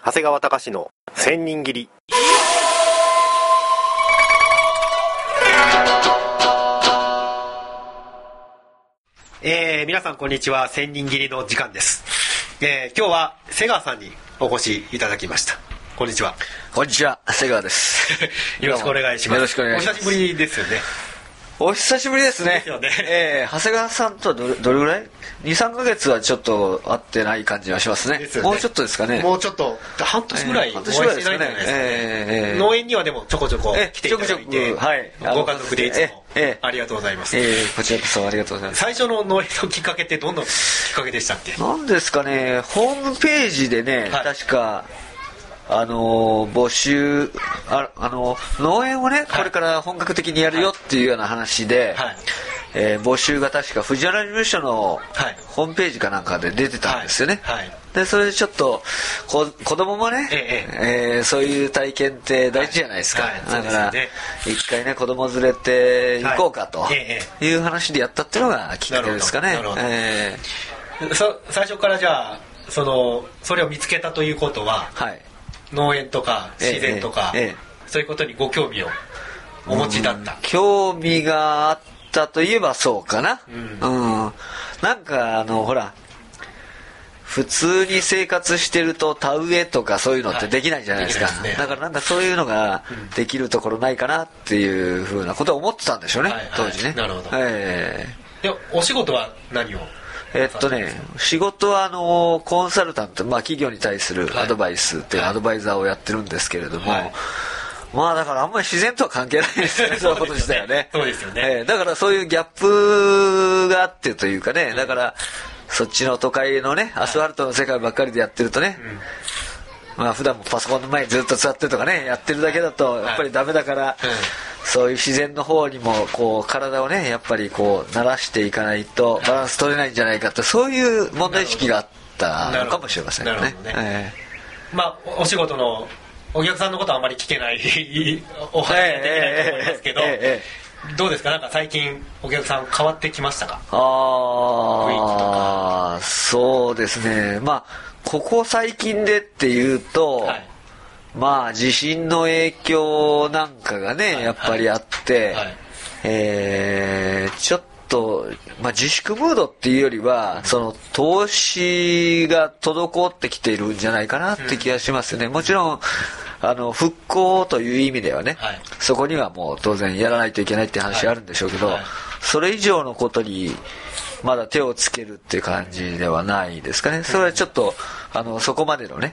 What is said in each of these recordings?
長谷川隆の千人切り。皆さんこんにちは。千人切りの時間です。今日は瀬川さんにお越しいただきました。こんにちは。 こんにちは、瀬川です。 よろしくお願いします。 よろしくお願いします。 お久しぶりですよね。 お久しぶりですね。 ですよね。 長谷川さんとはどれぐらい ?2、3 ヶ月はちょっと会ってない感じがしますね。 ですよね。 もうちょっとですかね。 もうちょっと、半年ぐらいお会いしてないんじゃないですかね。農園にはでもちょこちょこ来ていただいて、はい、ご家族でいつもありがとうございます。 こちらこそありがとうございます。 最初の農園のきっかけってどんなきっかけでしたっけ？ なんですかね、ホームページでね、はい、確か、募集農園をね、これから本格的にやるよっていうような話で、はい、募集が確か藤原事務所のホームページかなんかで出てたんですよね、はいはい、でそれでちょっと子供もね、そういう体験って大事じゃないですか、はい、だから一回ね子供連れて行こうかという話でやったっていうのがきっかけですかね。 最初からじゃあそれを見つけたということは、はい、農園とか自然とか、そういうことにご興味をお持ちだった。 興味があったといえばそうかな、なんかほら普通に生活してると田植えとかそういうのってできないじゃないですか、はい、だからなんかそういうのができるところないかなっていうふうなことを思ってたんでしょうね、当時ね。 なるほど。でお仕事は何を？ 仕事はコンサルタント、企業に対するアドバイスっていうアドバイザーをやってるんですけれども、はい、だからあんまり自然とは関係ないですよね。そういうこと自体はね。 そうですよね。 だからそういうギャップがあってというかね、だからそっちの都会のねアスファルトの世界ばっかりでやってるとね、普段もパソコンの前にずっと座ってとかねやってるだけだとやっぱりダメだから、そういう自然の方にもこう体をねやっぱりこう慣らしていかないとバランス取れないんじゃないかって、そういう問題意識があったのかもしれませんね。なるほどね。 お仕事のお客さんのことはあまり聞けないお話ができないと思いますけど、どうですか？なんか最近お客さん変わってきましたか？雰囲気とか。 そうですね。ここ最近でっていうと、はい、地震の影響なんかがね、やっぱりあって、ちょっと、自粛ムードっていうよりは、その投資が滞ってきているんじゃないかなって気がしますよね。もちろん復興という意味ではね、はい、そこにはもう当然やらないといけないって話あるんでしょうけど、それ以上のことにまだ手をつけるっていう感じではないですかね。それはちょっとそこまでのね、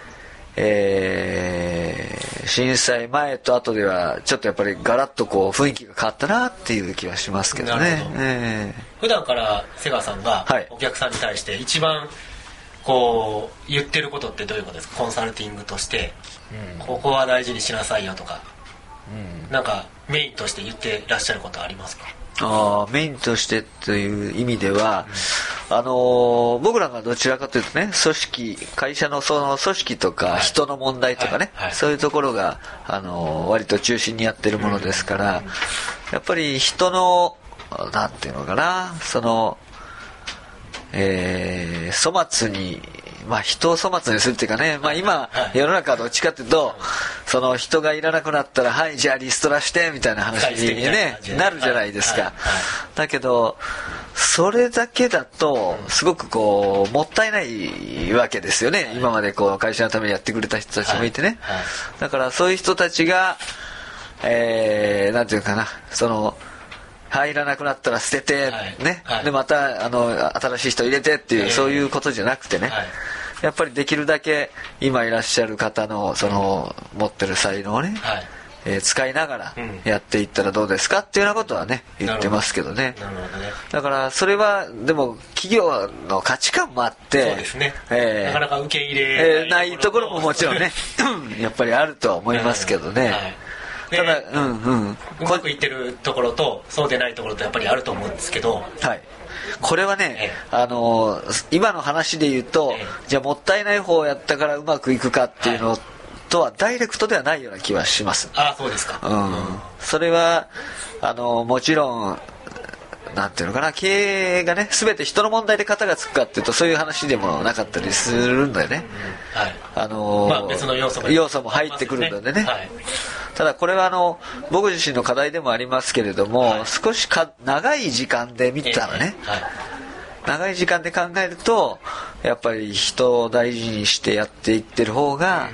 震災前と後ではちょっとやっぱりガラッとこう雰囲気が変わったなっていう気はしますけどね。 普段から瀬川さんがお客さんに対して一番こう言ってることってどういうことですか？コンサルティングとして、ここは大事にしなさいよとか、なんかメインとして言ってらっしゃることはありますか？ メインとしてという意味では、僕らがどちらかというとね、会社のその組織とか人の問題とかね、そういうところが割と中心にやってるものですから、やっぱり人のなんていうのかな、粗末に人を粗末にするっていうかね、今世の中はどっちかっていうとその人がいらなくなったらはいじゃあリストラしてみたいな話にねなるじゃないですか。だけどそれだけだとすごくこうもったいないわけですよね。今までこう会社のためにやってくれた人たちもいてね、だからそういう人たちがなんていうかな、入らなくなったら捨てて、ね、でまた新しい人入れてっていう、そういうことじゃなくてね、やっぱりできるだけ今いらっしゃる方の持ってる才能をね、使いながらやっていったらどうですかっていうようなことはね言ってますけどね。だからそれはでも企業の価値観もあって、 そうですね、なかなか受け入れないところももちろんねやっぱりあるとは思いますけどね。 ただうまくいってるところとそうでないところとやっぱりあると思うんですけど、 これはね、今の話で言うと、じゃあもったいない方をやったからうまくいくかっていうのとはダイレクトではないような気はします。 そうですか。 それはもちろんなんていうのかな、経営がね全て人の問題で肩がつくかっていうとそういう話でもなかったりするんだよね、 別の要素も入ってくるんだよね、ただこれは僕自身の課題でもありますけれども、少し長い時間で見たらね、長い時間で考えるとやっぱり人を大事にしてやっていってる方が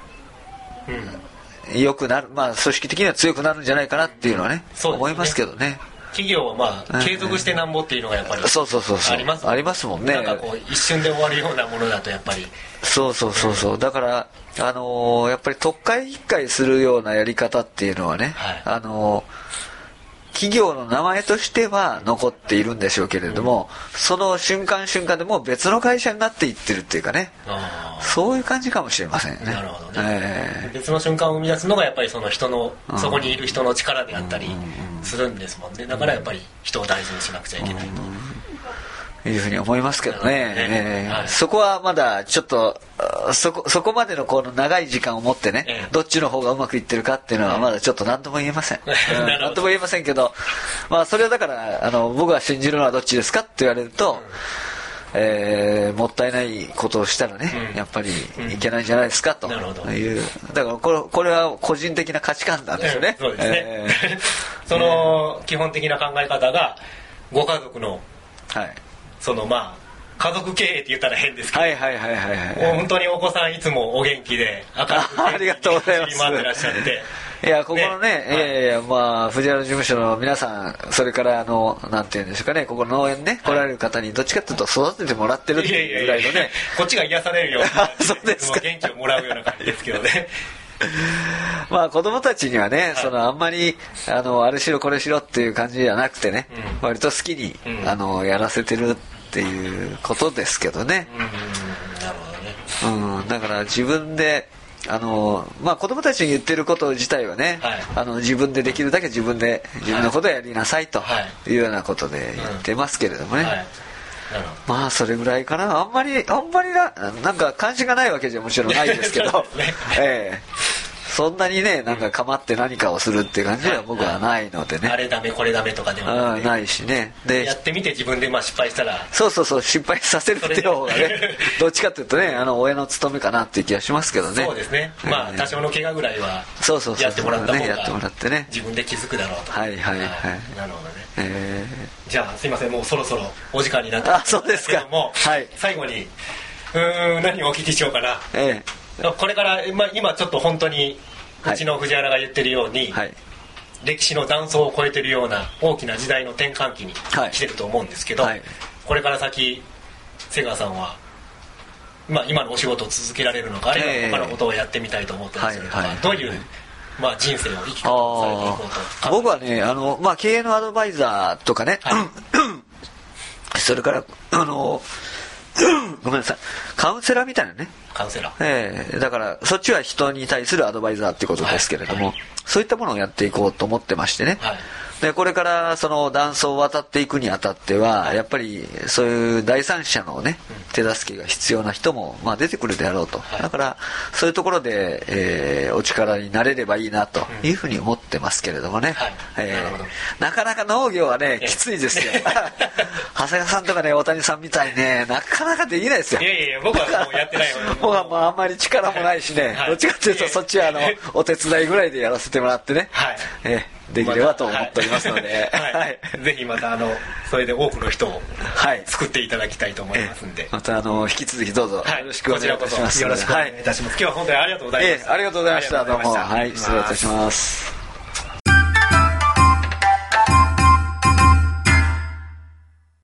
良くなる、組織的には強くなるんじゃないかなっていうのはね、思いますけどね。 企業は継続してなんぼっていうのがやっぱりありますもんね。 なんかこう一瞬で終わるようなものだとやっぱりそうだからやっぱり特会引っかいするようなやり方っていうのはね、企業の名前としては残っているんでしょうけれども、その瞬間瞬間でもう別の会社になっていってるっていうかね、そういう感じかもしれませんね。 なるほどね、別の瞬間を生み出すのがやっぱりその人の、そこにいる人の力であったりするんですもんね。だからやっぱり人を大事にしなくちゃいけないというふうに思いますけどね、そこはまだちょっとそこまでのこの長い時間を持ってね、どっちの方がうまくいってるかっていうのはまだちょっと何とも言えません、何とも言えませんけど、それはだから僕が信じるのはどっちですかって言われると、もったいないことをしたらね、やっぱりいけないんじゃないですかという、だからこれは個人的な価値観なんですよね、 そうですね、その基本的な考え方がご家族の、その家族経営って言ったら変ですけど、本当にお子さんいつもお元気で明るくありがとうございます。 走り回ってらっしゃって、 いやここのね、藤原事務所の皆さん、それからなんていうんでしょうかね、ここの農園ね来られる方にどっちかっていうと育ててもらってるっていうぐらいのね、 こっちが癒されるようなそうですか、 元気をもらうような感じですけどね。 子供たちにはね、あんまりあれしろこれしろっていう感じじゃなくてね、割と好きにやらせてるっていうことですけどね。 なるほどね。 だから自分で子供たちに言ってること自体はね、自分でできるだけ自分のことをやりなさいというようなことで言ってますけれどもね、それぐらいかな。あんまりなんか関心がないわけじゃもちろんないですけどそんなにねなんか構って何かをするっていう感じは僕はないのでね、 あれダメこれダメとかでもないしね、 でやってみて自分で失敗したらそう失敗させるっていう方がねどっちかっていうとね親の務めかなっていう気がしますけどね。 そうですね、多少の怪我ぐらいはやってもらった方がやってもらってね、 自分で気づくだろうと。なるほどね。じゃあすいません、もうそろそろお時間になってますけども、最後に何をお聞きしようかな。これから、今ちょっと本当にうちの藤原が言ってるように、歴史の断層を超えてるような大きな時代の転換期に来てると思うんですけど、これから先瀬川さんは、今のお仕事を続けられるのか、あるいは他のことをやってみたいと思ってますけど、どういう人生を生き方をされていこうと。 僕はね経営のアドバイザーとかね、それからごめんなさい、カウンセラーみたいなね、 カウンセラー、 だからそっちは人に対するアドバイザーってことですけれども、そういったものをやっていこうと思ってましてね、でこれからその断層を渡っていくにあたっては、やっぱりそういう第三者のね手助けが必要な人も出てくるであろうと、だからそういうところで、お力になれればいいなというふうに思ってますけれどもね、なかなか農業はねきついですよ長谷川さんとかね大谷さんみたいにねなかなかできないですよ。 いや僕はもうやってないよ僕はあんまり力もないしね、どっちかっていうとそっちはお手伝いぐらいでやらせてもらってね、できればと思っておりますので、 ぜひまたそれで多くの人を作っていただきたいと思いますんで、 また引き続きどうぞよろしくお願いいたします。 よろしくお願いいたします。今日は本当にありがとうございました。 ありがとうございました。どうも失礼いたします。